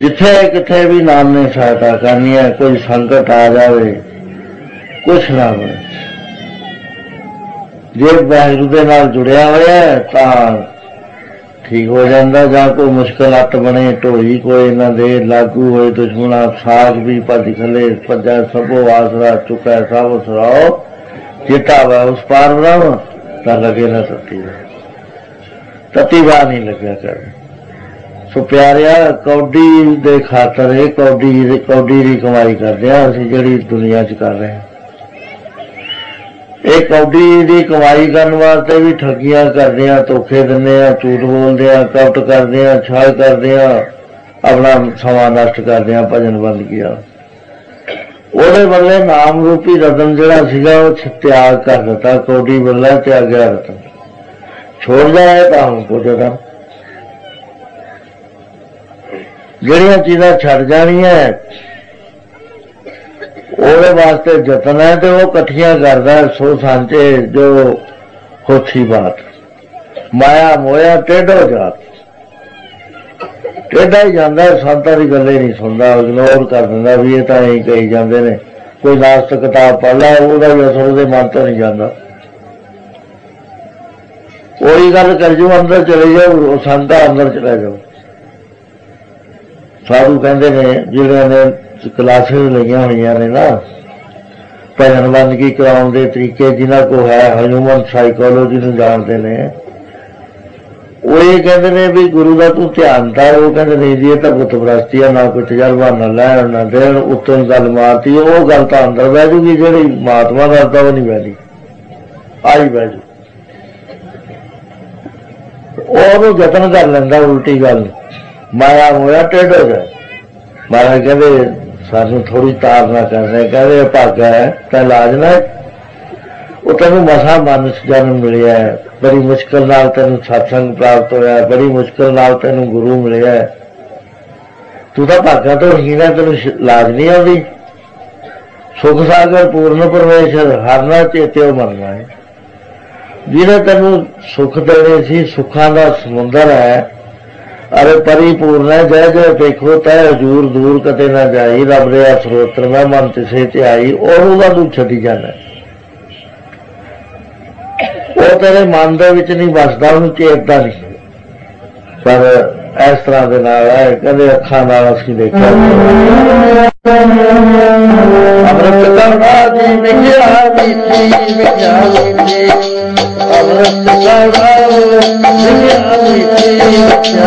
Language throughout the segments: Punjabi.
जिथे किथे भी नाम ने सहायता करनी है, कोई संकट आ जाए कुछ ना बने, जे वाहिगुरू दे नाल जुड़िया होया तां ठीक हो जाता। जां कोई मुश्किल अत बने, ढोई कोई ना दे लागू होए दुश्मना, साग भी भज खले भजा सबो आसरा चुका सब सराओ, चिट्टा वै उस पार ब्रह्म तां लगे ना तत्ती तत्ती बार नहीं लग्या कर। सो प्यारिया कौडी दे खातर कौडी दी कमाई करते हैं असीं जिहड़ी दुनिया च कर रहे हैं। ये कौडी दी कमाई करने वास्ते भी ठगियां करते हैं, धोखे दिंदे हैं, झूठ बोलते हैं, कपट करते हैं, छल करते हैं, अपना समा नष्ट करते हैं, भजन बंद किया। ਉਹਦੇ बदले नाम रूपी रतन जिहड़ा सीगा ਉਹ त्याग कर दिता, कौडी बदला त्यागया रतन छोड़ जाए तो हमको जदा ਜਿਹੜੀਆਂ ਚੀਜ਼ਾਂ ਛੱਡ ਜਾਣੀਆਂ ਉਹਦੇ ਵਾਸਤੇ ਯਤਨ ਹੈ ਤੇ ਉਹ ਇਕੱਠੀਆਂ ਕਰਦਾ। ਸੋ ਸਾਂਝੇ ਜੋ ਹੋਥੀ ਬਾਤ ਮਾਇਆ ਮੋਇਆ ਟੇਢੋ ਜਾਤ, ਟੇਢਾ ਹੀ ਜਾਂਦਾ, ਸੰਤਾਂ ਦੀ ਗੱਲੇ ਨਹੀਂ ਸੁਣਦਾ, ਇਗਨੋਰ ਕਰ ਦਿੰਦਾ ਵੀ ਇਹ ਤਾਂ ਐਂ ਕਹੀ ਜਾਂਦੇ ਨੇ। ਕੋਈ ਨਾਸਤਿਕ ਕਿਤਾਬ ਪੜ੍ਹ ਲਾ, ਉਹਦਾ ਵੀ ਅਸਰ ਉਹਦੇ ਮਨ ਤੋਂ ਨਹੀਂ ਜਾਂਦਾ। ਉਹੀ ਗੱਲ ਕਰ ਜੋ ਅੰਦਰ ਚਲੇ ਜਾਓ, ਸੰਤਾਂ ਅੰਦਰ ਚਲੇ ਜਾਓ। साधु कहते ने जिन्होंने ने क्लासेस लगिया हुई ने ना भजन बंदगी कराने के तरीके, जिन्हों को है ह्यूमन साइकोलॉजी में जानते हैं, वो ये कहते हैं भी गुरु का तू ध्यान था। वो कहते नहीं जी ये तो बुत परस्ती है, ना कोई तजर्बा ना लैन ना देन, उत्तों ही गल मारती है। वो गल तो अंदर बह जूगी, जी महात्मा करता वो नहीं बहती, आई बह जू और यतन कर लेंदा उल्टी गल माया मोया टेढ़ हो जाए। महाराज कहते सानू थोड़ी तार ना करने, कहते भागा है तै लाजना, वो तेन मसा मन जन्म मिलिया है, बड़ी मुश्किल नाल तेन सत्संग प्राप्त होया, बड़ी मुश्किल नाल तेन गुरु मिलिया है, तू तो भागा तो हीन है, तेन लाज नहीं आती। सुख सागर पूर्ण परमेश्वर हरना चेते मनना है, जिन्हें तेन सुख देने सी, सुखा का समुंदर है, अरे परिपूर्ण है। जय जय देखो तय हजूर दूर कते ना जाई, रब दे स्रोत्र में मन तिसे ते आई, और तू छड्डी जाना, वो तेरे मन दे विच नहीं बसदा, उन्हें चेतदा नहीं। पर इस तरह के नाल है, कहते अखां नाल असीं देखिया अमृत कौड़ा दी विख्या मीठी विख्या मीठी, अमृत कौड़ा विख्या मीठी विख्या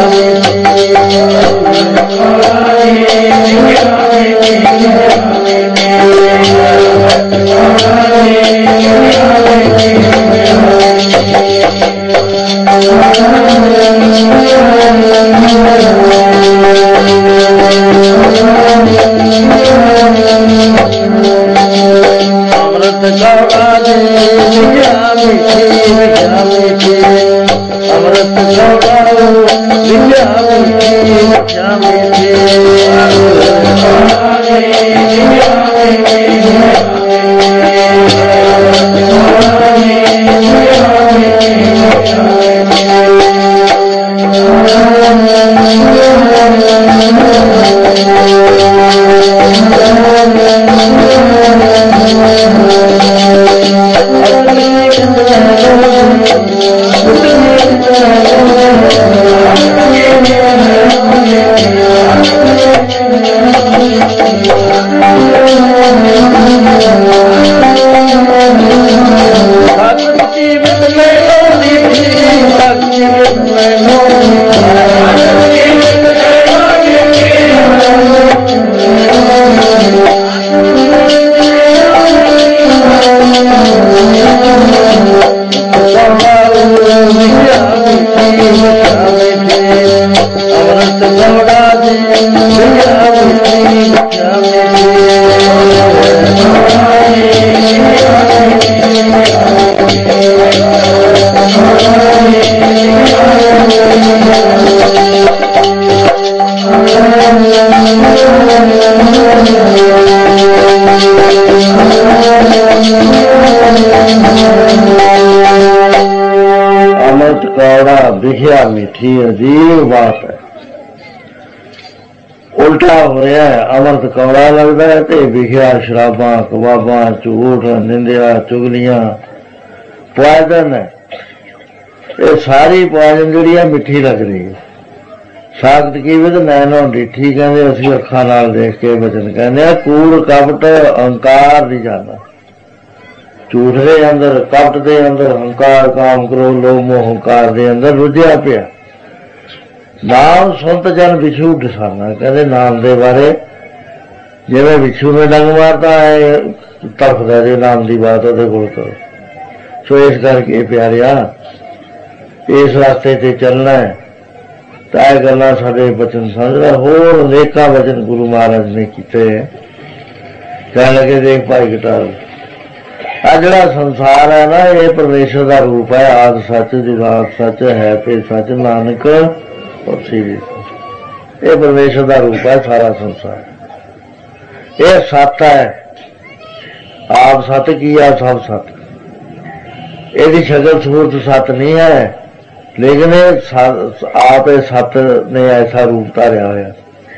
विख्या मीठी अजीब बात है। ਉਲਟਾ ਹੋ ਰਿਹਾ ਹੈ। ਅੰਮ੍ਰਿਤ ਕੌੜਾ ਲੱਗਦਾ ਹੈ ਤੇ ਵਿਖਿਆ ਸ਼ਰਾਬਾਂ, ਕਬਾਬਾਂ, ਝੂਠ, ਨਿੰਦਿਆ, ਚੁਗਲੀਆਂ ਪੁਆਇਜ਼ਨ ਹੈ। ਇਹ ਸਾਰੀ ਪੁਆਇਜ਼ਨ ਜਿਹੜੀ ਹੈ ਮਿੱਠੀ ਲੱਗ ਰਹੀ ਹੈ। ਸਾਖਤ ਕੀਵਤ ਨੈਣੋਂ ਡਿੱਠੀ ਕਹਿੰਦੇ, ਅਸੀਂ ਅੱਖਾਂ ਨਾਲ ਦੇਖ ਕੇ ਬਚਨ ਕਹਿੰਦੇ ਆ। ਕੂੜ ਕਪਟ ਅਹੰਕਾਰ ਦੀ ਜਾਂਦਾ, ਝੂਠ ਦੇ ਅੰਦਰ, ਕਪਟ ਦੇ ਅੰਦਰ, ਹੰਕਾਰ, ਕਾਮ, ਕ੍ਰੋਧ, ਲੋਭ, ਮੋਹ, ਹੰਕਾਰ ਦੇ ਅੰਦਰ ਰੁੱਝਿਆ ਪਿਆ। ਨਾਮ ਸੁਣਤ ਜਨ ਵਿਛੂ ਡਸਾਨਾ ਕਹਿੰਦੇ, ਨਾਮ ਦੇ ਬਾਰੇ ਜਿਵੇਂ ਵਿਛੂ ਨੇ ਡੰਗ ਮਾਰਦਾ ਹੈ ਤੜਫਦਾ ਜੇ ਨਾਮ ਦੀ ਬਾਤ ਉਹਦੇ ਕੋਲ ਕਰੋ। ਸੋ ਇਸ ਕਰਕੇ ਪਿਆਰਿਆ, ਇਸ ਰਸਤੇ ਤੇ ਚੱਲਣਾ ਹੈ ਤਾਂ ਇਹ ਗੱਲਾਂ ਸਾਡੇ ਬਚਨ ਸਮਝਣਾ। ਹੋਰ ਅਨੇਕਾਂ ਬਚਨ ਗੁਰੂ ਮਹਾਰਾਜ ਨੇ ਕੀਤੇ। ਕਹਿਣ ਲੱਗੇ, ਦੇਖ ਭਾਈ ਘਟਾਲ, ਆ ਜਿਹੜਾ ਸੰਸਾਰ ਹੈ ਨਾ, ਇਹ ਪਰਮੇਸ਼ਰ ਦਾ ਰੂਪ ਹੈ। ਆਦਿ ਸੱਚ, ਜੁਗਾਦ ਸੱਚ, ਹੈ ਤੇ ਸੱਚ, ਨਾਨਕ ਹੋਸੀ ਵੀ। ਇਹ ਪਰਮੇਸ਼ਰ ਦਾ ਰੂਪ ਹੈ ਸਾਰਾ ਸੰਸਾਰ। ਇਹ ਸੱਤ ਹੈ, ਆਪ ਸੱਤ ਕੀ ਆ, ਸਭ ਸੱਤ। ਇਹਦੀ ਸ਼ਕਲ ਸੂਰਤ ਸੱਤ ਨਹੀਂ ਹੈ, ਲੇਕਿਨ ਆਪ ਇਹ ਸੱਤ ਨੇ ਐਸਾ ਰੂਪ ਧਾਰਿਆ ਹੋਇਆ।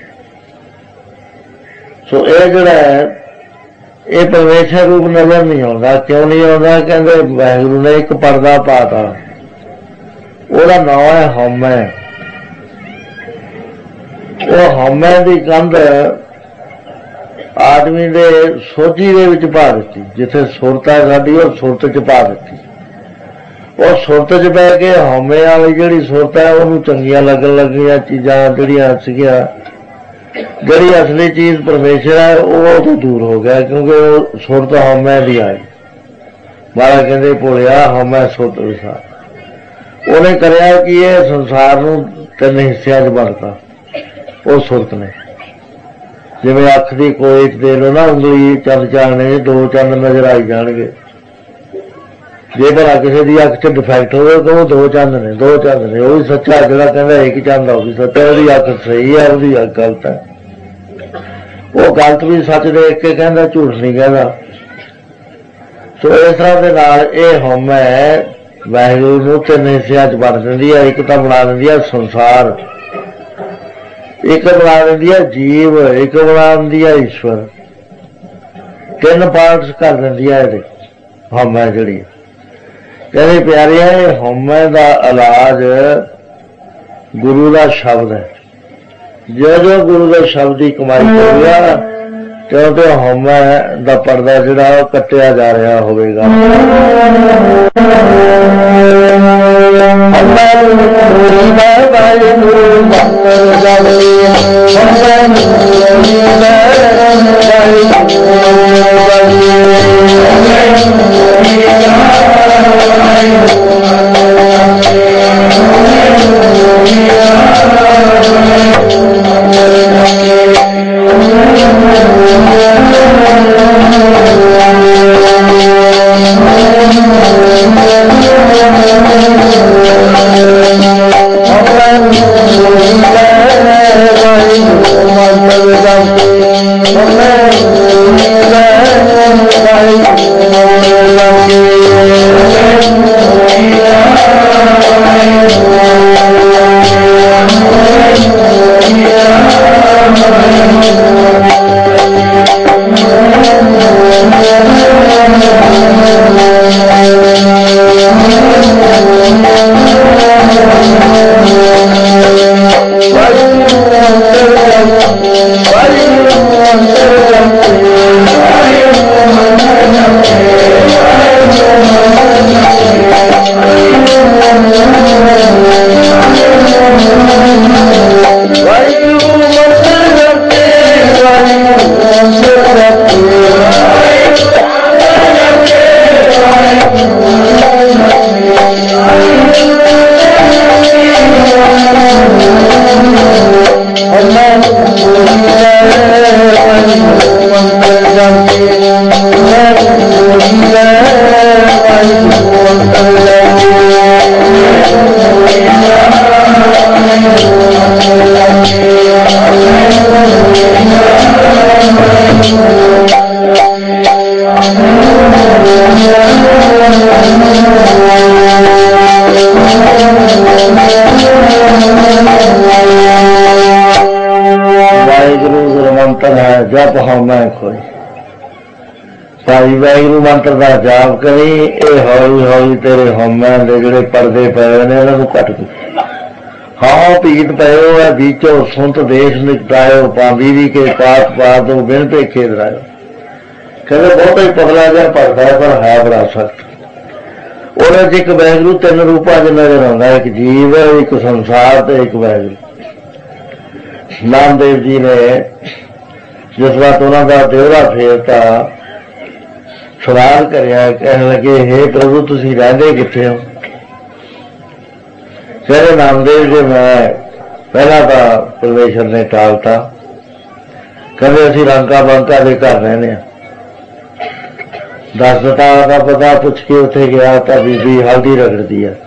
ਸੋ ਇਹ ਜਿਹੜਾ ਹੈ, ਇਹ ਪਰਮੇਸ਼ਰ ਰੂਪ ਨਜ਼ਰ ਨਹੀਂ ਆਉਂਦਾ। ਕਿਉਂ ਨਹੀਂ ਆਉਂਦਾ? ਕਹਿੰਦੇ ਵਾਹਿਗੁਰੂ ਨੇ ਇੱਕ ਪਰਦਾ ਪਾਤਾ, ਉਹਦਾ ਨਾਂ ਹੈ ਹਉਮੈ। ਉਹ ਹਉਮੈ ਦੀ ਕੰਧ ਆਦਮੀ ਦੇ ਸੋਝੀ ਦੇ ਵਿੱਚ ਪਾ ਦਿੱਤੀ। ਜਿੱਥੇ ਸੁਰਤ ਹੈ ਸਾਡੀ, ਉਹ ਸੁਰਤ ਚ ਪਾ ਦਿੱਤੀ। ਉਹ ਸੁਰਤ ਚ ਪੈ ਕੇ ਹਉਮੈ ਵਾਲੀ ਜਿਹੜੀ ਸੁਰਤ ਹੈ, ਉਹਨੂੰ ਚੰਗੀਆਂ ਲੱਗਣ ਲੱਗੀਆਂ ਚੀਜ਼ਾਂ ਜਿਹੜੀਆਂ ਸੀਗੀਆਂ। ਜਿਹੜੀ ਅਸਲੀ ਚੀਜ਼ ਪਰਮੇਸ਼ਰ ਹੈ ਉਹ ਤੋਂ ਦੂਰ ਹੋ ਗਿਆ, ਕਿਉਂਕਿ ਉਹ ਸੁਰਤ ਹਉਮੈ ਦੀ ਆਈ। ਮਹਾਰਾਜ ਕਹਿੰਦੇ, ਭੋਲਿਆ ਹਉਮੈ ਸੁਰਤ ਵਿਸਾਰ। ਉਹਨੇ ਕਰਿਆ ਕਿ ਇਹ ਸੰਸਾਰ ਨੂੰ ਤਿੰਨ ਹਿੱਸਿਆਂ 'ਚ ਵੰਡਤਾ ਉਹ ਸੁਰਤ ਨੇ। ਜਿਵੇਂ ਅੱਖ ਦੀ ਕੋਈ ਦੇ ਲੋ ਨਾ, ਉਂਗਲੀ ਚੰਦ ਚਾਣਨੇ, ਦੋ ਚੰਦ ਨਜ਼ਰ ਆਈ ਜਾਣਗੇ। ਜੇ ਭਲਾ ਕਿਸੇ ਦੀ ਅੱਖ 'ਚ ਡਿਫੈਕਟ ਹੋਵੇ ਤਾਂ ਉਹ ਦੋ ਚੰਦ ਨੇ, ਦੋ ਚੰਦ ਨੇ। ਉਹ ਵੀ ਸੱਚਾ, ਜਿਹੜਾ ਕਹਿੰਦਾ ਇੱਕ ਚੰਦ ਉਹ ਵੀ ਸੱਚਾ। ਉਹਦੀ ਅੱਖ ਸਹੀ ਹੈ, ਉਹਦੀ ਅੱਖ ਗਲਤ ਹੈ। ਉਹ ਗਲਤ ਵੀ ਸੱਚ ਦੇਖ ਕੇ ਕਹਿੰਦਾ, ਝੂਠ ਨਹੀਂ ਕਹਿੰਦਾ। ਸੋ ਇਸ ਤਰ੍ਹਾਂ ਦੇ ਨਾਲ ਇਹ ਹਉਮੈ ਵਾਹਿਗੁਰੂ ਨੂੰ ਤਿੰਨ ਹਿੱਸਿਆਂ 'ਚ ਵੰਡ ਦਿੰਦੀ ਹੈ। ਇੱਕ ਤਾਂ ਬਣਾ ਦਿੰਦੀ ਹੈ ਸੰਸਾਰ, ਇੱਕ ਬਣਾ ਦਿੰਦੀ ਹੈ ਜੀਵ, ਇੱਕ ਬਣਾ ਦਿੰਦੀ ਹੈ ਈਸ਼ਵਰ। ਤਿੰਨ ਪਾਰਟਸ ਕਰ ਦਿੰਦੀ ਹੈ ਇਹਦੇ ਹਉਮੈ ਜਿਹੜੀ। ਕਹਿੰਦੇ ਪਿਆਰਿਆ, ਇਹ ਹਉਮੈ ਦਾ ਇਲਾਜ ਗੁਰੂ ਦਾ ਸ਼ਬਦ ਹੈ। ਜੋ ਗੁਰੂ ਦੇ ਸ਼ਬਦ ਦੀ ਕਮਾਈ ਕਰੇਗਾ, ਕਿਉਂਕਿ ਹਉਮੈ ਦਾ ਪਰਦਾ ਜਿਹੜਾ ਉਹ ਕੱਟਿਆ ਜਾ ਰਿਹਾ ਹੋਵੇਗਾ। वाहिगुरू गुरु मंत्र है जप हूं मैं खोई। भाई वाहिगुरू मंत्र का जाप करी, ये हौली हौली तेरे होमे के जोड़े परदे पे ने उन्होंने कट दे। हाँ पीत पयो है बीचो सुत देश निपटायो, पाबीरी के पास पा दो बिन भेखे दरायो। कहते बहुत ही पगला जहा भरता है पर है बड़ा सख्त। ਉਹਦੇ ਚ ਇੱਕ ਵਾਹਿਗੁਰੂ ਤਿੰਨ ਰੂਪਾਂ ਚ ਨਜ਼ਰ ਆਉਂਦਾ, ਇੱਕ ਜੀਵ, ਇੱਕ ਸੰਸਾਰ ਤੇ ਇੱਕ ਵਾਹਿਗੁਰੂ। ਨਾਮਦੇਵ ਜੀ ਨੇ ਜਿਸ ਵਾਰ ਉਹਨਾਂ ਦਾ ਦਿਉਰਾ ਫੇਰਤਾ, ਸਵਾਲ ਕਰਿਆ, ਕਹਿਣ ਲੱਗੇ ਹੇ ਪ੍ਰਭੂ ਤੁਸੀਂ ਰਹਿੰਦੇ ਕਿੱਥੇ ਹੋ? ਕਹਿੰਦੇ ਨਾਮਦੇਵ ਜੀ ਮੈਂ ਪਹਿਲਾਂ ਤਾਂ ਪਰਮੇਸ਼ਰ ਨੇ ਟਾਲਤਾ, ਕਹਿੰਦੇ ਅਸੀਂ ਰੰਗਾ ਬੰਕਾ ਦੇ ਘਰ ਰਹਿੰਦੇ ਹਾਂ। दस का पता पुछ के उत्थे गया तो बीबी हल्दी रगड़ती है।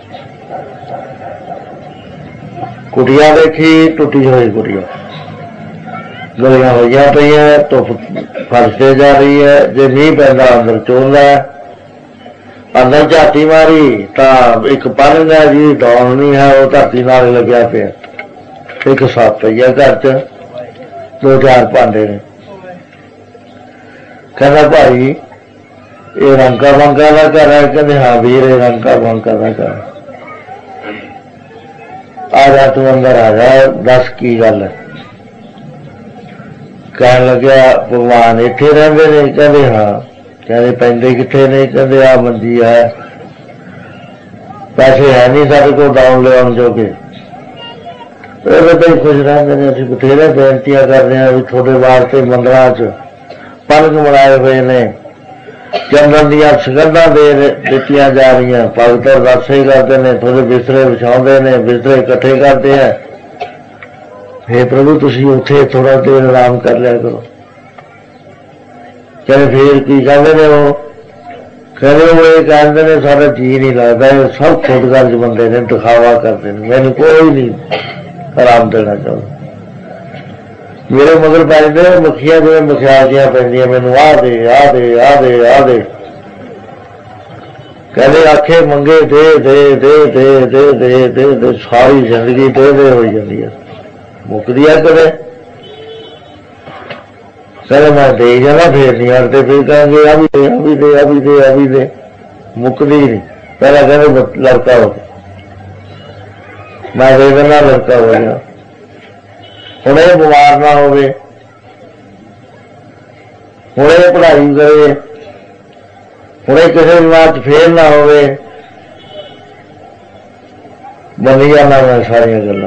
कुटिया देखी टुटी हुई कुटिया, गलियां हुई पई है, धुप फर्श से जा रही है, जे मीह पैंदा अंदर चोला है। अंदर झाती मारी तो एक पन है जी डौन नहीं है, वो धरती नाल लग्या पिया। एक सप पई है घर च, दो चार भांडे ने। कहना भाई ये रंका बंका का घर है? कहते हाँ वीर ये रंका बंका का घर। आ जा तू अंदर आ जा, दस की गल है? कह लग्या भगवान इत्थे रहिंदे ने? कहते हाँ। कहते पैंदे कित्थे ने? कहते आ मंजी है, पैसे है नहीं साडे कोल दाउण लिआउण जोगे। बड़े खुश रहंदे ने। असीं बथेरे बेनतियां करदे हां भी तुहाडे वास्ते मंदिरां च पलंग बनाए हुए ने, चंदन दियां सुगंधां दित्तियां जा रही, भगत अरदासां ही करते हैं, थोड़े बिस्तरे विछाउंदे ने, बिस्तरे इकट्ठे करते हैं। हे प्रभु तुसीं उत्थे थोड़ा देर आराम कर लिया करो। कहते फिर की कहते ने? वो कहते वो ये कहते ने सारा जी नहीं लगता, ये सब खुदगर्ज बंदे ने, दिखावा करते हैं, मैनू कोई नहीं आराम देना चाहता। मेरे मगर पैंदे मक्खियां जिवें मखियासियां पैंदियां, मैनू आ दे आ दे आ दे आ दे। कहते आखे मंगे दे दे दे दे दे दे दे दे, सारी जिंदगी दे दे हो जाती है, मुकदी है कदे? कहते मैं दे जाना फिर नहीं हटते, फिर कहेंगे आ भी दे आ भी दे आ भी दे आ भी दे, मुकदी नहीं। पहला कहते लड़का हो, मैं दे देना लड़का हो गया। हुण ये बीमार ना होवे, हुण ये पढ़ाई करे, हुण ये किसी बीमार च फेल ना होवे, बनी जाना मैं सारिया गल्लां।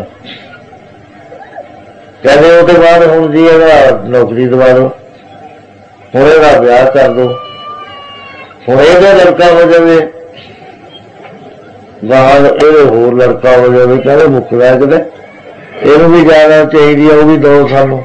कहते उसके बाद हुण जी इहदा नौकरी दवा दो, हुण इहदा ब्याह कर दो, हुण इहदा लड़का हो जावे, गाल इहदे होर लड़का हो जावे। कहते मुकदा किते? ਇਹਨੂੰ भी ज्यादा चाहिए, वो भी दो सानू।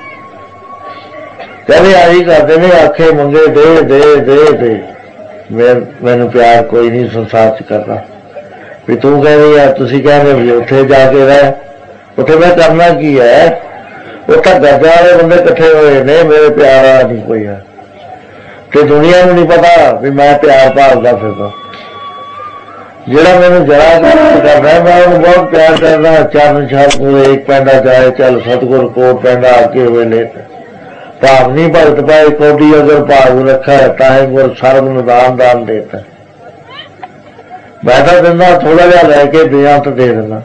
कहते आई करते ने, आखे मंगे दे दे दे दे। मैनू प्यार कोई नहीं संसार च करना। भी तू कहनी है, तुसीं कहने भी उत्थे जाके रह, उत्थे मैं करना की है? उत्थे गजा वाले बंदे इकट्ठे होए ने, मेरे प्यार वाला नहीं कोई है। ते दुनिया नूं नहीं पता भी मैं प्यार भालदा फिरदा। ਜਿਹੜਾ ਮੈਨੂੰ जरा करना है, मैं उन्हें बहुत प्यार करना। चरण छल पूरे एक पैंडा जाए, चल सतगुर कोट पैंडा आगे हुए लेत। भाव नहीं भगत पाए कोडी, अगर भाव रखा है ताहे गुर सर्व निदान दान देता। मैं तो दिना थोड़ा जहा लैके बेअंत दे देना।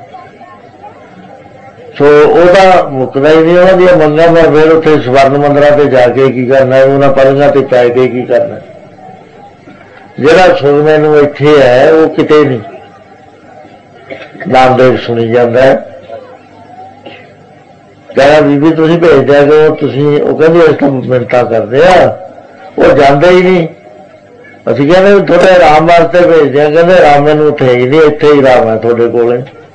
सो ओदा मुकदा ही नहीं, उन्होंने मंगा मैं फिर उत्थे स्वर्ण मंदिरां ते जाके की करना है, उन्होंने पलंघां ते पै के की करना है। ਜਿਹੜਾ ਸੁਰ ਮੈਨੂੰ ਇੱਥੇ है वो किते नहीं। नामदेव सुनी जाता है, कहना बीबी तुसीं भेज दिया करो, तुसीं वो कहंदी असीं तां मिन्नतां करदे आ, वो जांदे ही नहीं। असीं कहंदे थोड़े आराम वास्ते भेज दिया, कहंदे आराम मैनूं उत्थे ही नहीं, इत्थे ही आराम है तुहाडे कोले।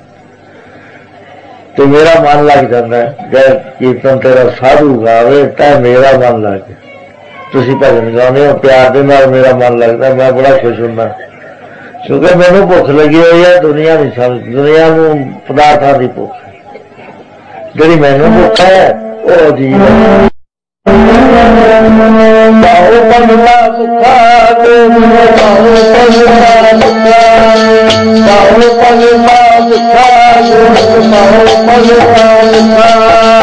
तो मेरा मन लग जाता है, जब कीर्तन तेरा साधु गावे तां मेरा मन लग गया। तुसीं भजन गाने हो प्यार दे नाल, मेरा मन लगता, मैं बड़ा खुश हुंदा। क्योंकि मैनूं भुख लगी हुई है, दुनिया नहीं समझ, दुनिया नूं पदार्थां दी भुख, जिहड़ी मैनूं भुख है वो अजीब है। पाओ पगला सुखा दे, पाओ पगला सुखा, पाओ पगला सुखा दे, पाओ पगला सुखा।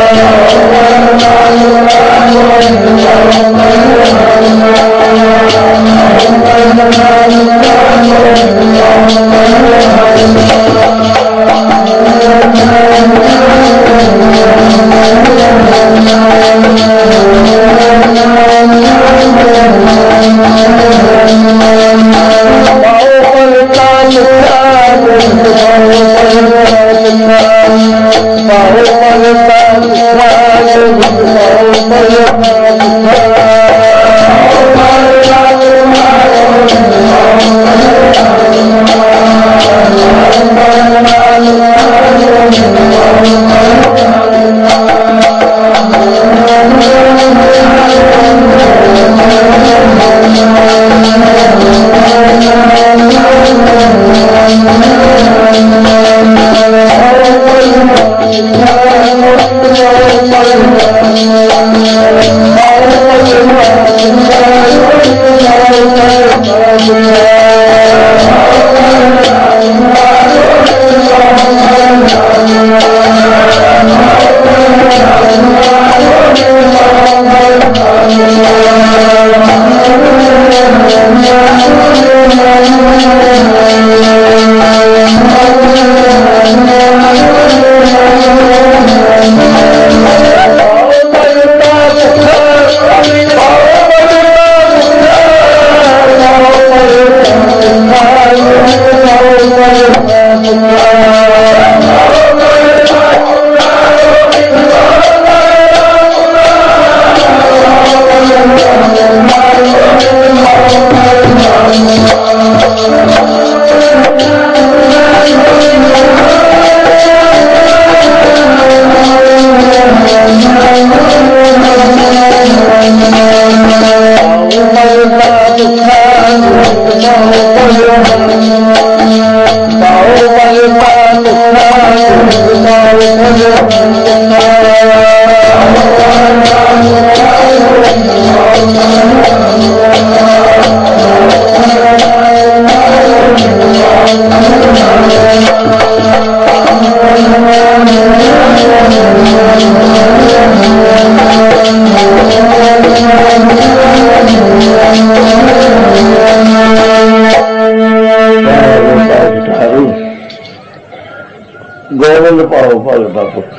ਗੋਬਿੰਦ ਪਾਓ ਭਗਤਾ ਪੁੱਤ।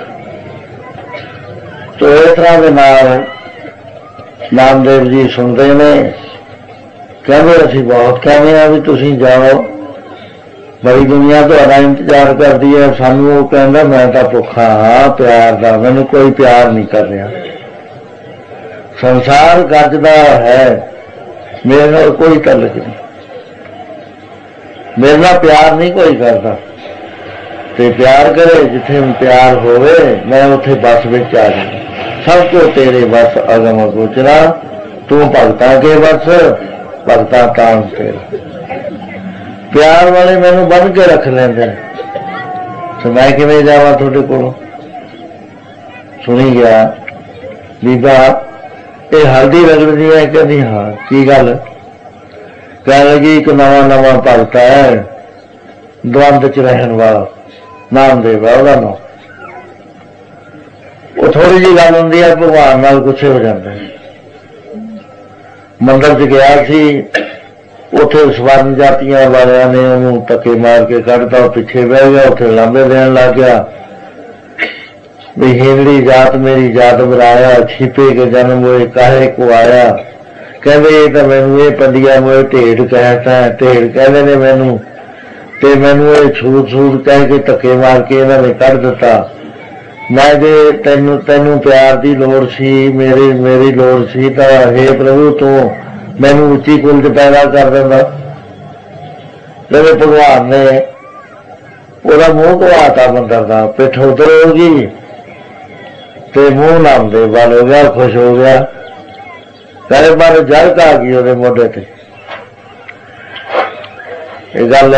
ਤੋ ਇਸ ਤਰ੍ਹਾਂ ਦੇ ਨਾਲ ਨਾਮਦੇਵ ਜੀ ਸੁਣਦੇ ਨੇ, ਕਹਿੰਦੇ ਅਸੀਂ ਬਹੁਤ ਕਹਿੰਦੇ ਆ ਵੀ ਤੁਸੀਂ ਜਾਓ, ਬੜੀ ਦੁਨੀਆ ਤੁਹਾਡਾ ਇੰਤਜ਼ਾਰ ਕਰਦੀ ਹੈ। ਸਾਨੂੰ ਉਹ ਕਹਿੰਦਾ ਮੈਂ ਤਾਂ ਭੁੱਖਾ ਹਾਂ ਪਿਆਰ ਦਾ, ਮੈਨੂੰ ਕੋਈ ਪਿਆਰ ਨਹੀਂ ਕਰ ਰਿਹਾ। ਸੰਸਾਰ ਗੱਜਦਾ ਹੈ, ਮੇਰੇ ਨਾਲ ਕੋਈ ਤਾਲੁਕ ਨਹੀਂ, ਮੇਰੇ ਨਾਲ ਪਿਆਰ ਨਹੀਂ ਕੋਈ ਕਰਦਾ। ਤੇ ਪਿਆਰ ਕਰੇ ਜਿੱਥੇ ਪਿਆਰ ਹੋਵੇ, ਮੈਂ ਉੱਥੇ ਬੱਸ ਵਿੱਚ ਆ ਜਾਵਾਂ। ਸਭ ਕੁਝ ਤੇਰੇ ਬਸ ਅਗਮ ਗੋਚਰਾ, ਤੂੰ ਭਗਤਾਂ ਕੇ ਬਸ, ਭਗਤਾਂ ਤਾਂ ਤੇਰਾ। ਪਿਆਰ ਵਾਲੇ ਮੈਨੂੰ ਬੰਨ ਕੇ ਰੱਖ ਲੈਂਦੇ ਨੇ, ਤੇ ਮੈਂ ਕਿਵੇਂ ਜਾਵਾਂ ਤੁਹਾਡੇ ਕੋਲੋਂ। ਸੁਣੀ ਗਿਆ ਬੀਬਾ ਇਹ ਹਲਦੀ ਰਗੜਦੀ ਹੈ, ਕਹਿੰਦੀ ਹਾਂ ਕੀ ਗੱਲ। ਕਹਿ ਲੱਗੀ ਇੱਕ ਨਵਾਂ ਨਵਾਂ ਭਗਤ ਹੈ, ਦਵੰਦ ਚ ਰਹਿਣ ਵਾਲਾ, ਨਾਮਦੇਵ ਹੈ ਉਹਦਾ ਨਾਮ। ਉਹ ਥੋੜੀ ਜਿਹੀ ਗੱਲ ਹੁੰਦੀ ਹੈ, ਭਗਵਾਨ ਨਾਲ ਗੁੱਸੇ ਹੋ ਜਾਂਦੇ। ਮੰਦਰ ਚ ਗਿਆ ਸੀ, ਉੱਥੇ ਸਵਰਨ ਜਾਤੀਆਂ ਵਾਲਿਆਂ ਨੇ ਉਹਨੂੰ ਧੱਕੇ ਮਾਰ ਕੇ ਕੱਢਤਾ, ਉਹ ਪਿੱਛੇ ਬਹਿ ਗਿਆ, ਉੱਥੇ ਲਾਂਭੇ ਦੇਣ ਲੱਗ ਗਿਆ ਵੀ ਹਿੰਦੜੀ ਜਾਤ ਮੇਰੀ ਜਾਤ ਬਰਾਇਆ, ਛਿਪੇ ਕੇ ਜਨਮ ਹੋਏ ਕਾਹੇ ਕੋ ਆਇਆ। ਕਹਿੰਦੇ ਇਹ ਤਾਂ ਮੈਨੂੰ ਇਹ ਪੰਡੀਆਂ ਮੋਏ ਢੇਡ ਕਹਿਤਾ, ਢੇਡ ਕਹਿੰਦੇ ਨੇ ਮੈਨੂੰ, ਤੇ ਮੈਨੂੰ ਇਹ ਛੂਤ ਕਹਿ ਕੇ ਧੱਕੇ ਮਾਰ ਕੇ ਇਹਨਾਂ ਨੇ ਕੱਢ ਦਿੱਤਾ। ਮੈਂ ਜੇ ਤੈਨੂੰ ਪਿਆਰ ਦੀ ਲੋੜ ਸੀ, ਮੇਰੀ ਲੋੜ ਸੀ ਤਾਂ ਹੇ ਪ੍ਰਭੂ ਤੂੰ ਮੈਨੂੰ ਉੱਚੀ ਕੁਲ ਚ ਪੈਦਾ ਕਰ ਦਿੰਦਾ। ਜਦੋਂ ਭਗਵਾਨ ਨੇ ਉਹਦਾ ਮੂੰਹ ਘਵਾਤਾ ਮੰਦਰ ਦਾ, ਪਿੱਠ ਉਧਰ ਹੋ ਗਈ ਤੇ ਮੂੰਹ ਨਾਮਦੇਵ ਵੱਲ ਹੋ ਗਿਆ, ਖੁਸ਼ ਹੋ ਗਿਆ। ਕਹਿੰਦੇ ਪਰ ਜਲਕ ਆ ਗਈ ਉਹਦੇ ਮੋਢੇ ਤੇ। ਇਹ ਗੱਲ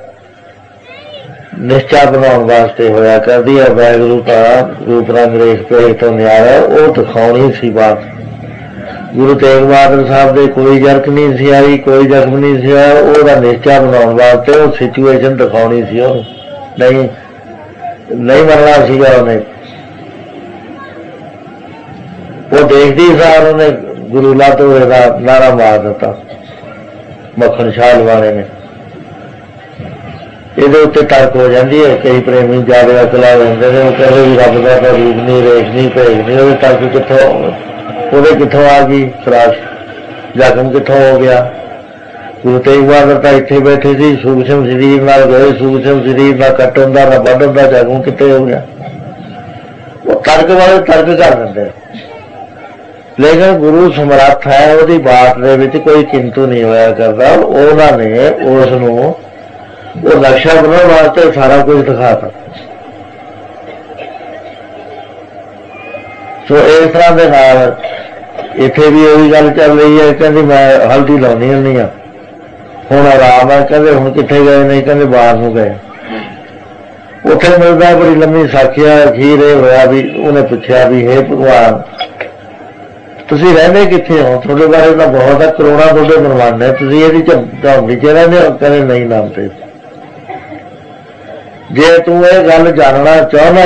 ਨਿਸ਼ਚਾ ਬਣਾਉਣ ਵਾਸਤੇ ਹੋਇਆ ਕਰਦੀ ਹੈ। ਵਾਹਿਗੁਰੂ ਦਾ ਰੂਪ ਰੰਗ ਰੇਖ ਪੇਖ ਤੋਂ ਨਿਆਰਾ ਉਹ ਦਿਖਾਉਣੀ ਸੀ ਬਾਤ। ਗੁਰੂ ਤੇਗ ਬਹਾਦਰ ਸਾਹਿਬ ਦੇ ਕੋਈ ਜਰਕ ਨਹੀਂ ਸੀ ਆਈ, ਕੋਈ ਜ਼ਖਮ ਨਹੀਂ ਸੀ ਆਇਆ, ਉਹਦਾ ਨਿਸ਼ਚਾ ਬਣਾਉਣ ਵਾਸਤੇ ਉਹ ਸਿਚੁਏਸ਼ਨ ਦਿਖਾਉਣੀ ਸੀ। ਉਹਨੂੰ ਨਹੀਂ ਮਰਨਾ ਸੀਗਾ ਉਹਨੇ। वो देखती सार उन्हें गुरु लातो नारा मार दिता मक्खन शाह लवाने ने। ਇਹਦੇ ਉੱਤੇ ਤਰਕ ਹੋ ਜਾਂਦੀ ਹੈ। ਕਈ ਪ੍ਰੇਮੀ ਜ਼ਿਆਦਾ ਅਕਲ ਆ ਜਾਂਦੇ ਨੇ, ਉਹ ਕਹਿੰਦੇ ਵੀ ਰੱਬ ਦਾ ਤਾਂ ਰੂਪ ਨਹੀਂ, ਰੇਖ ਨਹੀਂ, ਭੇਜ ਨਹੀਂ। ਉਹਦੇ ਤਰਕ ਕਿੱਥੋਂ, ਉਹਦੇ ਕਿੱਥੋਂ ਆ ਗਈ ਖੁਰਾਕ, ਜ਼ਖਮ ਕਿੱਥੋਂ ਹੋ ਗਿਆ। ਗੁਰੂ ਤੇਗ ਬਹਾਦਰ ਤਾਂ ਇੱਥੇ ਬੈਠੇ ਸੀ, ਸੂਖਸ਼ਮ ਸਰੀਰ ਨਾਲ ਗਏ, ਸੂਖਸ਼ਮ ਸਰੀਰ ਨਾਲ ਕੱਟ ਹੁੰਦਾ ਨਾ ਵੱਢ ਹੁੰਦਾ, ਜ਼ਖਮ ਕਿੱਥੇ ਹੋ ਗਿਆ। ਉਹ ਤਰਕ ਵਾਲੇ ਤਰਕ ਕਰ ਦਿੰਦੇ। ਲੇਕਿਨ ਗੁਰੂ ਸਮਰੱਥ ਹੈ, ਉਹਦੀ ਬਾਤ ਦੇ ਵਿੱਚ ਕੋਈ ਕਿੰਤੂ ਨਹੀਂ ਹੋਇਆ ਕਰਦਾ। ਉਹਨਾਂ ਨੇ ਉਸ ਨੂੰ ਉਹ ਨਕਸ਼ਾ ਬਣਾਉਣ ਵਾਸਤੇ ਸਾਰਾ ਕੁਝ ਦਿਖਾਤਾ। ਸੋ ਇਸ ਤਰ੍ਹਾਂ ਦੇ ਨਾਲ ਇੱਥੇ ਵੀ ਉਹੀ ਗੱਲ ਚੱਲ ਰਹੀ ਹੈ। ਕਹਿੰਦੀ ਮੈਂ ਹਲਦੀ ਲਾਉਣੀ ਹੁੰਦੀ ਆ, ਹੁਣ ਆਰਾਮ ਹੈ। ਕਹਿੰਦੇ ਹੁਣ ਕਿੱਥੇ ਗਏ? ਨਹੀਂ, ਕਹਿੰਦੇ ਬਾਹਰ ਨੂੰ ਗਏ। ਉੱਥੇ ਮਿਲਦਾ ਬੜੀ ਲੰਮੀ ਸਾਖੀਆ। ਅਖੀਰ ਇਹ ਹੋਇਆ ਵੀ ਉਹਨੇ ਪੁੱਛਿਆ ਵੀ ਹੇ ਭਗਵਾਨ ਤੁਸੀਂ ਰਹਿੰਦੇ ਕਿੱਥੇ ਹੋ? ਤੁਹਾਡੇ ਬਾਰੇ ਤਾਂ ਬਹੁਤ ਆ, ਕਰੋੜਾਂ ਤੁਹਾਡੇ ਬ੍ਰਹਮੰਡ ਨੇ, ਤੁਸੀਂ ਇਹਦੀ ਝੌਂਕੀ ਚ ਰਹਿੰਦੇ ਹੋ? ਕਹਿੰਦੇ ਨਹੀਂ ਨਾਮ ਤੇ। ਜੇ ਤੂੰ ਇਹ ਗੱਲ ਜਾਣਨਾ ਚਾਹੁੰਦਾ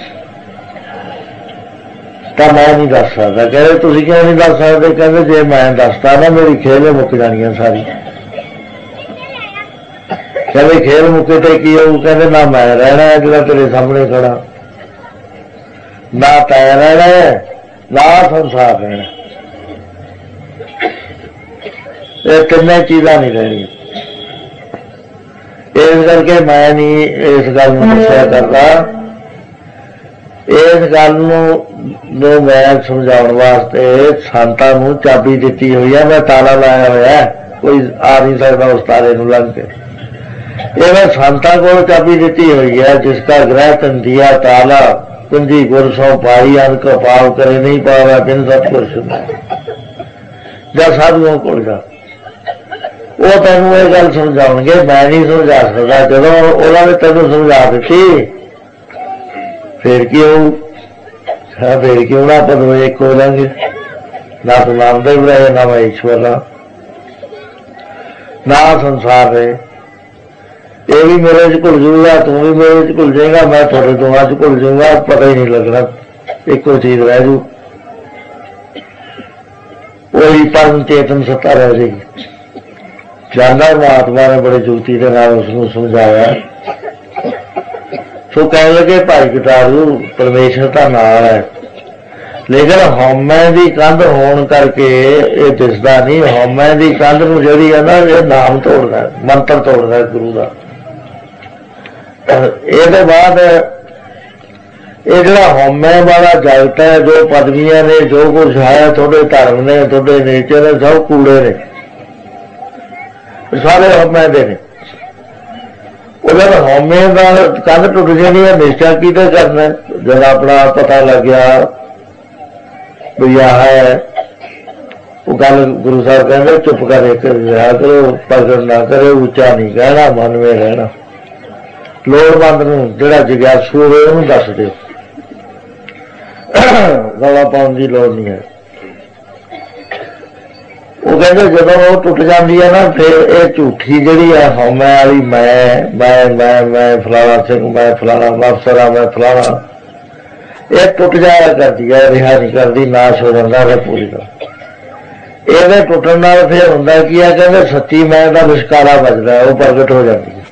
ਤਾਂ ਮੈਂ ਨਹੀਂ ਦੱਸ ਸਕਦਾ। ਕਹਿੰਦੇ ਤੁਸੀਂ ਕਿਉਂ ਨਹੀਂ ਦੱਸ ਸਕਦੇ? ਕਹਿੰਦੇ ਜੇ ਮੈਂ ਦੱਸਦਾ ਨਾ ਮੇਰੀ ਖੇਲ ਮੁੱਕ ਜਾਣੀਆਂ ਸਾਰੀ। ਕਹਿੰਦੇ ਖੇਲ ਮੁੱਕੇ ਤੇ ਕੀ ਹੋਊ? ਕਹਿੰਦੇ ਨਾ ਮੈਂ ਰਹਿਣਾ ਜਿਹੜਾ ਤੇਰੇ ਸਾਹਮਣੇ ਖੜਾ, ਨਾ ਤੈਂ ਰਹਿਣਾ, ਨਾ ਸੰਸਾਰ ਰਹਿਣਾ। ਇਹ ਤਿੰਨੇ ਚੀਜ਼ਾਂ ਨਹੀਂ ਰਹਿਣੀਆਂ। ਇਸ ਕਰਕੇ ਮੈਂ ਨਹੀਂ ਇਸ ਗੱਲ ਨੂੰ ਦੱਸਿਆ ਕਰਦਾ। ਇਸ ਗੱਲ ਨੂੰ ਮੈਂ ਸਮਝਾਉਣ ਵਾਸਤੇ ਸੰਤਾਂ ਨੂੰ ਚਾਬੀ ਦਿੱਤੀ ਹੋਈ ਹੈ। ਮੈਂ ਤਾਲਾ ਲਾਇਆ ਹੋਇਆ, ਕੋਈ ਆ ਨਹੀਂ ਸਕਦਾ ਉਸ ਤਾਲੇ ਨੂੰ ਲੰਘ ਕੇ। ਇਹ ਮੈਂ ਸੰਤਾਂ ਕੋਲ ਚਾਬੀ ਦਿੱਤੀ ਹੋਈ ਹੈ। ਜਿਸ ਦਾ ਗ੍ਰਹਿ ਤੰਦੀਆ ਤਾਲਾ ਕੁੰਜੀ ਗੁਰ ਸੋ ਪਾਈ ਅਨਕ ਪਾਵ ਕਰੇ ਨਹੀਂ ਪਾਵਾ ਬਿਨ ਸਤਿਗੁਰ ਸੁਣਿ। ਜਾਂ ਸਾਧੂਆਂ ਕੋਲ ਜਾ, ਉਹ ਤੈਨੂੰ ਇਹ ਗੱਲ ਸਮਝਾਉਣਗੇ, ਮੈਂ ਨਹੀਂ ਸਮਝਾ ਸਕਦਾ। ਜਦੋਂ ਉਹਨਾਂ ਨੇ ਤੈਨੂੰ ਸਮਝਾ ਦਿੱਤੀ ਫੇਰ ਕੀ ਹੋਊ? ਫੇਰ ਕਿਉਂ ਨਾ ਆਪਾਂ ਦੋਵੇਂ ਇੱਕ ਹੋ ਜਾਵਾਂਗੇ। ਨਾ ਤੂੰ ਨਾਮਦੇਵ ਰਹੇ, ਨਾ ਮੈਂ ਈਸ਼ਵਰ ਰਹਾ, ਨਾ ਸੰਸਾਰ ਰਹੇ। ਇਹ ਵੀ ਮੇਰੇ ਚ ਘੁਲ ਜੂਗਾ, ਤੂੰ ਵੀ ਮੇਰੇ ਚ ਘੁਲ ਜਾਏਗਾ, ਮੈਂ ਤੁਹਾਡੇ ਦੋਵਾਂ ਚ ਘੁਲ ਜਾਊਗਾ, ਪਤਾ ਹੀ ਨਹੀਂ ਲੱਗਣਾ, ਇੱਕੋ ਚੀਜ਼ ਰਹਿ ਜੂ। ਉਹੀ ਪਰਮ ਚੇਤਨ ਸੱਤਾ ਰਹਿ ਜਾਏਗੀ। ਜਾਨਾ ਮਹਾਤਮਾ ਨੇ ਬੜੇ ਜੁਗਤੀ ਦੇ ਨਾਲ ਉਸਨੂੰ ਸਮਝਾਇਆ। ਸੋ ਕਹਿਣ ਲੱਗੇ ਭਾਈ ਕਟਾਰੂ ਪਰਮੇਸ਼ਰ ਤਾਂ ਨਾਲ ਹੈ, ਲੇਕਿਨ ਹਉਮੈ ਦੀ ਕੰਧ ਹੋਣ ਕਰਕੇ ਇਹ ਦਿਸਦਾ ਨਹੀਂ। ਹਉਮੈ ਦੀ ਕੰਧ ਨੂੰ ਜਿਹੜੀ ਹੈ ਨਾ, ਇਹ ਨਾਮ ਤੋੜਦਾ, ਮੰਤਰ ਤੋੜਦਾ ਗੁਰੂ ਦਾ। ਇਹਦੇ ਬਾਅਦ ਇਹ ਜਿਹੜਾ ਹਉਮੈ ਵਾਲਾ ਜਗਤ ਹੈ, ਜੋ ਪਦਵੀਆਂ ਨੇ, ਜੋ ਕੁਛ ਹੈ, ਤੁਹਾਡੇ ਧਰਮ ਨੇ, ਤੁਹਾਡੇ ਨੇਚਰ ਨੇ, ਸਭ ਕੂੜੇ ਨੇ, ਸਾਰੇ ਹਉਮੈ ਦੇ ਨੇ। ਉਹਦਾ ਹਉਮੈ ਦਾ ਕੰਧ ਟੁੱਟ ਜਾਣੀ ਹੈ। ਨਿਸ਼ਚਾ ਕਿਤੇ ਕਰਨਾ? ਜਦ ਆਪਣਾ ਪਤਾ ਲੱਗ ਗਿਆ ਵੀ ਆਹ ਹੈ, ਉਹ ਗੱਲ ਗੁਰੂ ਸਾਹਿਬ ਕਹਿੰਦੇ ਚੁੱਪ ਕਰਕੇ ਰਿਹਾ ਕਰੋ, ਪ੍ਰਗਟ ਨਾ ਕਰੇ, ਉੱਚਾ ਨਹੀਂ ਕਹਿਣਾ, ਮਨ ਵਿੱਚ ਰਹਿਣਾ। ਲੋੜਵੰਦ ਨੂੰ ਜਿਹੜਾ ਜਿਗਿਆਸੂ ਹੋਵੇ ਉਹਨੂੰ ਦੱਸ ਦਿਓ, ਰੌਲਾ ਪਾਉਣ ਦੀ ਲੋੜ ਨਹੀਂ ਹੈ। ਉਹ ਕਹਿੰਦੇ ਜਦੋਂ ਉਹ ਟੁੱਟ ਜਾਂਦੀ ਹੈ ਨਾ, ਫਿਰ ਇਹ ਝੂਠੀ ਜਿਹੜੀ ਹੈ ਹਉਮੈ ਵਾਲੀ, ਮੈਂ ਫਲਾਣਾ ਸਿੰਘ, ਮੈਂ ਫਲਾਣਾ ਅਫਸਰ ਆ, ਮੈਂ ਫਲਾਣਾ, ਇਹ ਟੁੱਟ ਜਾਇਆ ਕਰਦੀ ਹੈ, ਰਿਹਾ ਨਹੀਂ ਕਰਦੀ, ਨਾਸ਼ ਹੋ ਜਾਂਦਾ ਫਿਰ ਪੂਰੀ ਤਰ੍ਹਾਂ। ਇਹਦੇ ਟੁੱਟਣ ਨਾਲ ਫਿਰ ਹੁੰਦਾ ਕੀ ਹੈ? ਕਹਿੰਦੇ ਸੱਚੀ ਮੈਂ ਦਾ ਵਿਸ਼ਕਾਰਾ ਵੱਜਦਾ, ਉਹ ਪ੍ਰਗਟ ਹੋ ਜਾਂਦੀ ਹੈ।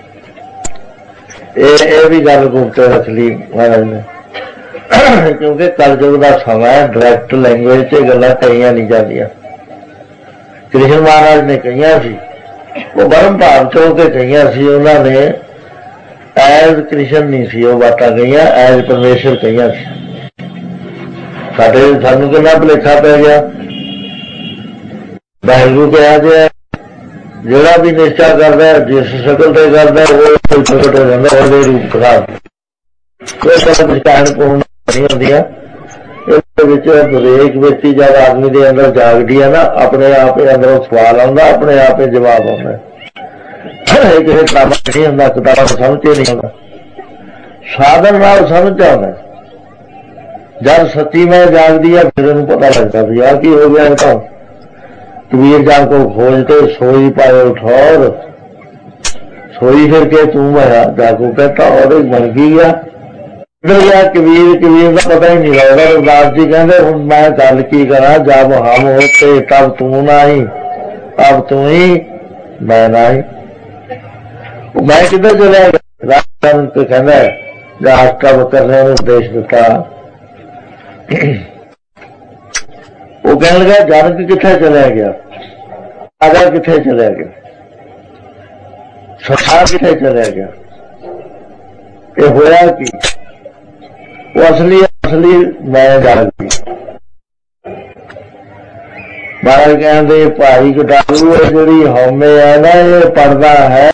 ਇਹ ਵੀ ਗੱਲ ਗੁਪਤ ਰੱਖ ਲਈ ਮਹਾਰਾਜ ਨੇ, ਕਿਉਂਕਿ ਕਲਯੁਗ ਦਾ ਸਮਾਂ ਹੈ। ਡਾਇਰੈਕਟ ਲੈਂਗੁਏਜ 'ਚ ਗੱਲਾਂ ਕਹੀਆਂ ਨਹੀਂ ਜਾਂਦੀਆਂ। ਕ੍ਰਿਸ਼ਨ ਮਹਾਰਾਜ ਨੇ ਕਹੀਆਂ ਸੀ, ਉਹ ਬਰਮ ਭਾਵ ਚੋਂ ਕੇ ਕਹੀਆਂ ਸੀ। ਉਹਨਾਂ ਨੇ ਐਜ਼ ਕ੍ਰਿਸ਼ਨ ਨਹੀਂ ਸੀ ਉਹ ਬਾਤਾਂ ਕਹੀਆਂ, ਐਜ਼ ਪਰਮੇਸ਼ਰ ਕਹੀਆਂ ਸੀ। ਸਾਨੂੰ ਕਿੰਨਾ ਭੁਲੇਖਾ ਪੈ ਗਿਆ। ਵਾਹਿਗੁਰੂ ਕਿਹਾ ਜੇ ਜਿਹੜਾ ਵੀ ਨਿਸ਼ਚਾ ਕਰਦਾ, ਜਿਸ ਸ਼ਕਲ ਤੇ ਕਰਦਾ, ਉਹ ਪ੍ਰਗਟ ਹੋ ਜਾਂਦਾ, ਉਹਦੇ ਰੂਪ ਦਿਖਾ। ਕੋਈ ਕਹਿਣ ਪੂਰਨ ਨਹੀਂ ਹੁੰਦੀਆਂ। ਇਹਦੇ ਵਿੱਚ ਹਰੇਕ ਵਿਅਕਤੀ ਜਦ ਆਦਮੀ ਦੇ ਅੰਦਰ ਜਾਗਦੀ ਹੈ ਨਾ, ਆਪਣੇ ਆਪ ਹੀ ਅੰਦਰੋਂ ਸਵਾਲ ਆਉਂਦਾ, ਆਪਣੇ ਆਪ ਹੀ ਜਵਾਬ ਆਉਂਦਾ। ਇਹ ਕਿਸੇ ਕੰਮ ਨਹੀਂ ਹੁੰਦਾ, ਕਿਤਾਬਾਂ ਸਮਝ ਨਹੀਂ ਆਉਂਦਾ, ਸਾਧਨ ਨਾਲ ਸਮਝ ਆਉਂਦਾ। ਜਦ ਸੱਚੀ ਮੈਂ ਜਾਗਦੀ ਹੈ ਫਿਰ ਇਹਨੂੰ ਪਤਾ ਲੱਗਦਾ ਵੀ ਆਹ ਕੀ ਹੋ ਗਿਆ। ਤਾਂ ਕਬੀਰ ਜਾਨ ਕੋ ਖੋਜ ਤੇ ਸੋਈ ਪਾਇਓ ਠੌਰ, सोई फिर के तू मैं जागो कहता और बन गया ਗਿਆ ਕਬੀਰ ਦਾ ਪਤਾ ਹੀ ਨਹੀਂ ਲੱਗਦਾ। ਰਵਿਦਾਸ ਜੀ ਕਹਿੰਦੇ ਹੁਣ ਮੈਂ ਗੱਲ ਕੀ ਕਰਾਂ, ਜਬ ਹਮ ਹੋਤੇ ਤਬ ਤੂੰ ਨਹੀਂ, ਅਬ ਤੂੰ ਹੀ ਮੈਂ ਨਹੀਂ। ਮੈਂ ਕਿੱਧਰ ਚਲਿਆ ਗਿਆ? ਰਾਜਨ ਤੇ ਕਹਿੰਦਾ ਰਾਸ਼ਟਰ ਕਰਨੇ ਨੂੰ ਉਪਦੇਸ਼ ਦਿੱਤਾ। ਉਹ ਕਹਿਣ ਲੱਗਾ ਜਨਕ ਕਿੱਥੇ ਚਲਿਆ ਗਿਆ, ਰਾਜਾ ਕਿੱਥੇ ਚਲਿਆ ਗਿਆ, ਸਰਕਾਰ ਕਿੱਥੇ ਚਲਿਆ ਗਿਆ, ਇਹ ਹੋਇਆ ਕੀ? ਉਹ ਅਸਲੀ ਮੈਂ ਜਾਣ ਗਈ। ਮਹਾਰਾਜ ਕਹਿੰਦੇ ਭਾਈ ਕਟਾਰੂ ਜਿਹੜੀ ਹਉਮੈ ਹੈ ਨਾ, ਇਹ ਪੜਦਾ ਹੈ